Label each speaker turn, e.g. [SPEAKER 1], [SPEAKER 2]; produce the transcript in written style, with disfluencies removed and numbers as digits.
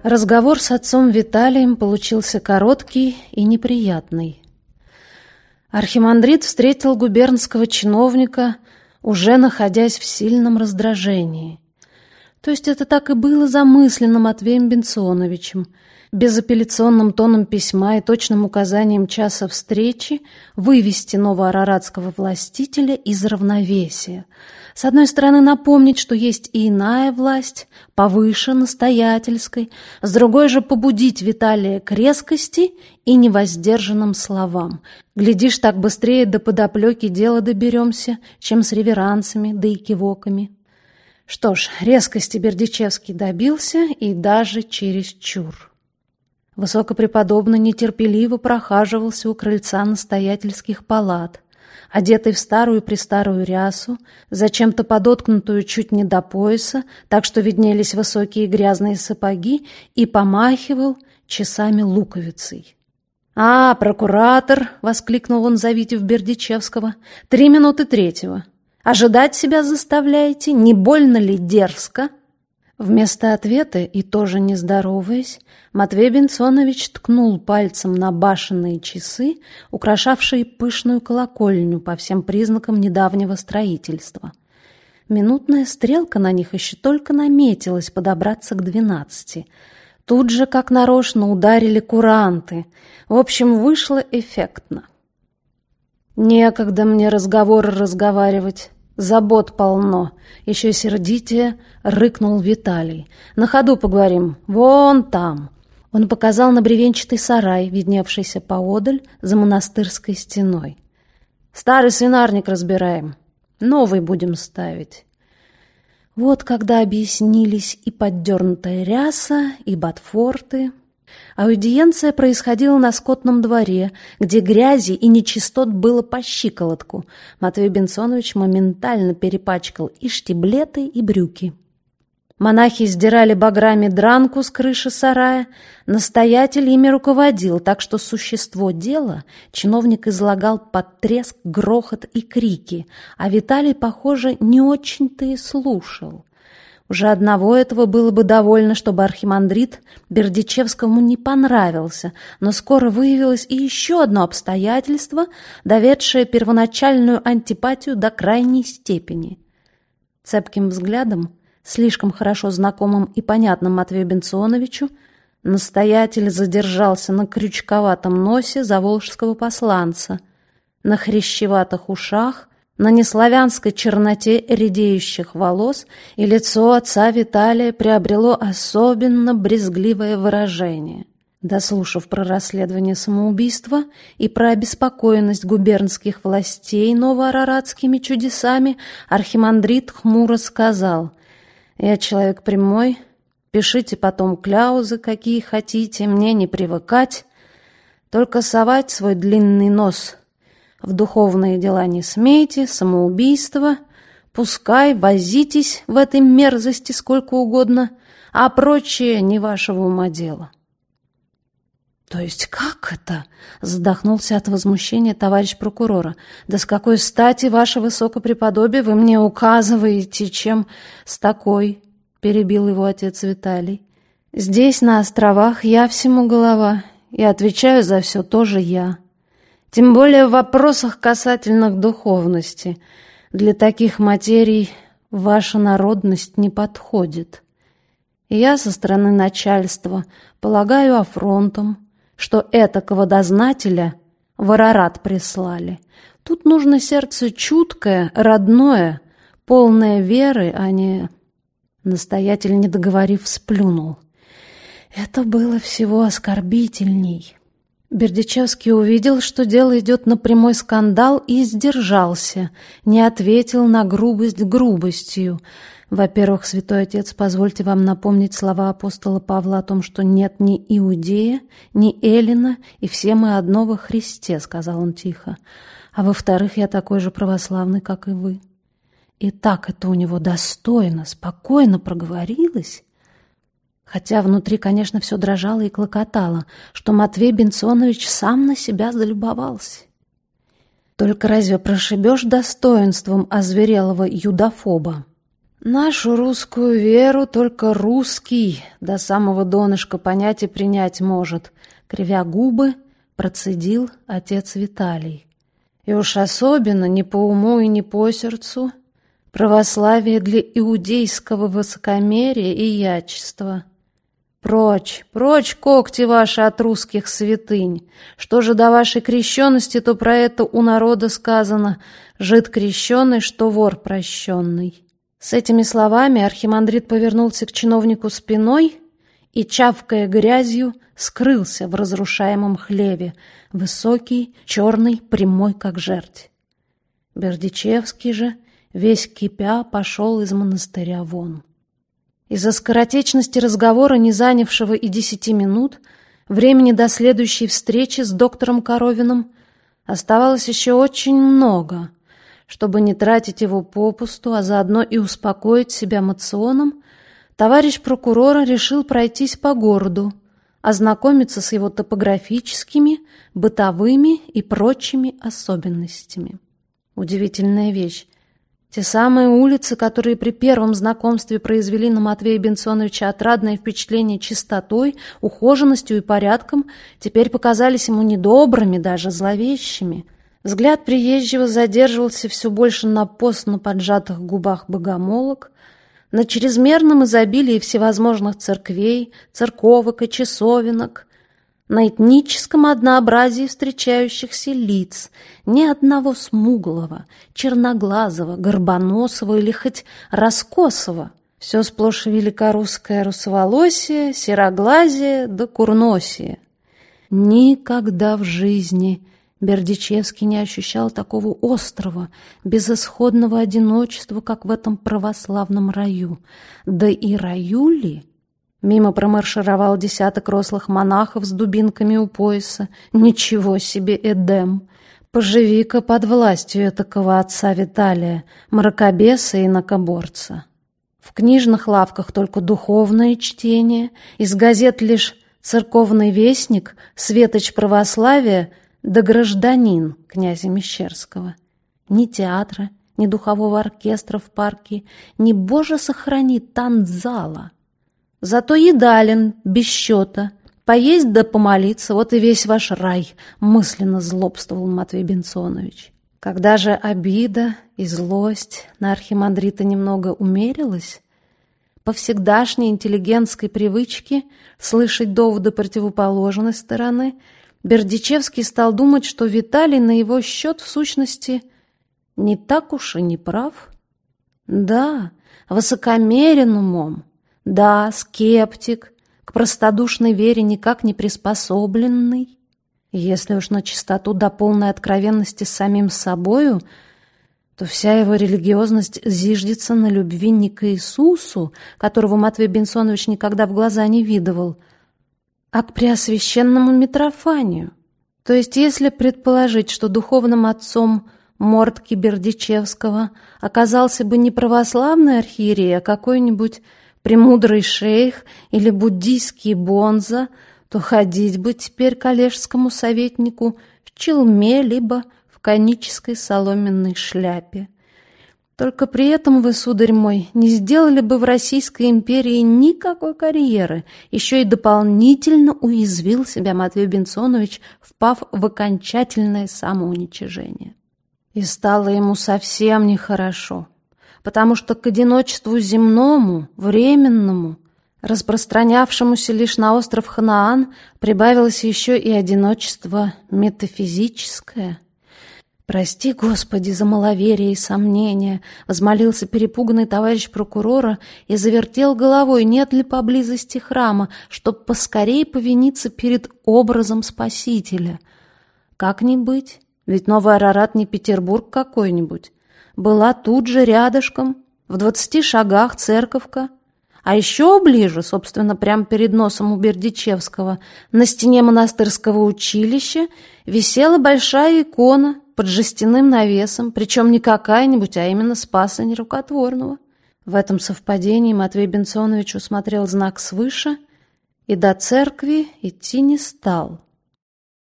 [SPEAKER 1] Разговор с отцом Виталием получился короткий и неприятный. Архимандрит встретил губернского чиновника, уже находясь в сильном раздражении. То есть это так и было замыслено Матвеем Бенционовичем, безапелляционным тоном письма и точным указанием часа встречи вывести новоараратского властителя из равновесия. С одной стороны, напомнить, что есть и иная власть, повыше настоятельской, с другой же побудить Виталия к резкости и невоздержанным словам. Глядишь, так быстрее до подоплеки дела доберемся, чем с реверансами да и кивоками. Что ж, резкости Бердичевский добился и даже чересчур. Высокопреподобный нетерпеливо прохаживался у крыльца настоятельских палат, одетый в старую-престарую рясу, зачем-то подоткнутую чуть не до пояса, так что виднелись высокие грязные сапоги, и помахивал часами луковицей. «А, прокуратор!» — воскликнул он, завидев Бердичевского. «3 минуты 3. Ожидать себя заставляете? Не больно ли дерзко?» Вместо ответа, и тоже не здороваясь, Матвей Бенционович ткнул пальцем на башенные часы, украшавшие пышную колокольню по всем признакам недавнего строительства. Минутная стрелка на них еще только наметилась подобраться к 12. Тут же, как нарочно, ударили куранты. В общем, вышло эффектно. «Некогда мне разговоры разговаривать. Забот полно», — еще сердитее рыкнул Виталий. «На ходу поговорим. Вон там». Он показал на бревенчатый сарай, видневшийся поодаль за монастырской стеной. «Старый свинарник разбираем. Новый будем ставить». Вот когда объяснились и поддернутая ряса, и ботфорты. Аудиенция происходила на скотном дворе, где грязи и нечистот было по щиколотку. Матвей Бенционович моментально перепачкал и штиблеты, и брюки. Монахи сдирали баграми дранку с крыши сарая. Настоятель ими руководил, так что существо дела чиновник излагал под треск, грохот и крики, а Виталий, похоже, не очень-то и слушал. Уже одного этого было бы довольно, чтобы архимандрит Бердичевскому не понравился, но скоро выявилось и еще одно обстоятельство, доведшее первоначальную антипатию до крайней степени. Цепким взглядом, слишком хорошо знакомым и понятным Матвею Бенционовичу, настоятель задержался на крючковатом носе заволжского посланца, на хрящеватых ушах, на неславянской черноте редеющих волос, и лицо отца Виталия приобрело особенно брезгливое выражение. Дослушав про расследование самоубийства и про обеспокоенность губернских властей новоараратскими чудесами, архимандрит хмуро сказал: «Я человек прямой, пишите потом кляузы, какие хотите, мне не привыкать, только совать свой длинный нос в духовные дела не смейте, самоубийство, пускай возитесь в этой мерзости сколько угодно, а прочее не вашего ума дело». «То есть как это?» — задохнулся от возмущения товарищ прокурора. «Да с какой стати, ваше высокопреподобие, вы мне указываете, чем с такой?» — перебил его отец Виталий. «Здесь, на островах, я всему голова, и отвечаю за все тоже я. Тем более в вопросах касательных духовности. Для таких материй ваша народность не подходит. И я со стороны начальства полагаю афронтом, что этакого дознателя в Арарат прислали. Тут нужно сердце чуткое, родное, полное веры, а не...» Настоятель, не договорив, сплюнул. Это было всего оскорбительней. Бердичевский увидел, что дело идет на прямой скандал, и сдержался, не ответил на грубость грубостью. Во-первых, святой отец, позвольте вам напомнить слова апостола Павла о том, что нет ни иудея, ни эллина, и все мы одно во Христе, сказал он тихо. А во-вторых, я такой же православный, как и вы. И так это у него достойно, спокойно проговорилось. Хотя внутри, конечно, все дрожало и клокотало, что Матвей Бенционович сам на себя залюбовался. Только разве прошибешь достоинством озверелого юдофоба? Нашу русскую веру только русский до самого донышка понять и принять может, кривя губы, процедил отец Виталий. И уж особенно не по уму и не по сердцу православие для иудейского высокомерия и ячества. Прочь, прочь когти ваши от русских святынь. Что же до вашей крещенности, то про это у народа сказано: жид крещеный, что вор прощенный. С этими словами архимандрит повернулся к чиновнику спиной и, чавкая грязью, скрылся в разрушаемом хлеве, высокий, черный, прямой, как жерть. Бердичевский же, весь кипя, пошел из монастыря вон. Из-за скоротечности разговора, не занявшего и 10 минут, времени до следующей встречи с доктором Коровиным оставалось еще очень много. Чтобы не тратить его попусту, а заодно и успокоить себя моционом, товарищ прокурора решил пройтись по городу, ознакомиться с его топографическими, бытовыми и прочими особенностями. Удивительная вещь. Те самые улицы, которые при первом знакомстве произвели на Матвея Бенционовича отрадное впечатление чистотой, ухоженностью и порядком, теперь показались ему недобрыми, даже зловещими. Взгляд приезжего задерживался все больше на постно поджатых губах богомолок, на чрезмерном изобилии всевозможных церквей, церковок и часовенок, на этническом однообразии встречающихся лиц, ни одного смуглого, черноглазого, горбоносого или хоть раскосого. Все сплошь великорусское русоволосие, сероглазие да курносие. Никогда в жизни Бердичевский не ощущал такого острого, безысходного одиночества, как в этом православном раю. Да и раю ли? Мимо промаршировал десяток рослых монахов с дубинками у пояса. Ничего себе, Эдем! Поживи-ка под властью этакого отца Виталия, мракобеса и инакоборца. В книжных лавках только духовное чтение, из газет лишь «Церковный вестник», «Светоч православия» да «Гражданин» князя Мещерского. Ни театра, ни духового оркестра в парке, ни, Боже сохрани, танцзала. Зато едален без счета, поесть да помолиться, вот и весь ваш рай, мысленно злобствовал Матвей Бенционович. Когда же обида и злость на архимандрита немного умерилась, по всегдашней интеллигентской привычке слышать доводы противоположной стороны, Бердичевский стал думать, что Виталий на его счет в сущности не так уж и не прав. Да, высокомерен умом, да, скептик, к простодушной вере никак не приспособленный. Если уж на чистоту до полной откровенности с самим собою, то вся его религиозность зиждется на любви не к Иисусу, которого Матвей Бенционович никогда в глаза не видывал, а к преосвященному Митрофанию. То есть, если предположить, что духовным отцом Мортки Бердичевского оказался бы не православный архиерей, а какой-нибудь премудрый шейх или буддийский бонза, то ходить бы теперь коллежскому советнику в челме либо в конической соломенной шляпе. Только при этом вы, сударь мой, не сделали бы в Российской империи никакой карьеры, еще и дополнительно уязвил себя Матвей Бенционович, впав в окончательное самоуничижение. И стало ему совсем нехорошо, потому что к одиночеству земному, временному, распространявшемуся лишь на остров Ханаан, прибавилось еще и одиночество метафизическое. «Прости, Господи, за маловерие и сомнения», — возмолился перепуганный товарищ прокурора и завертел головой, нет ли поблизости храма, чтоб поскорей повиниться перед образом Спасителя. Как не быть? Ведь Новый Арарат не Петербург какой-нибудь. Была тут же рядышком, в 20 шагах церковка. А еще ближе, собственно, прямо перед носом у Бердичевского, на стене монастырского училища висела большая икона под жестяным навесом, причем не какая-нибудь, а именно Спаса Нерукотворного. В этом совпадении Матвей Бенционович усмотрел знак свыше и до церкви идти не стал.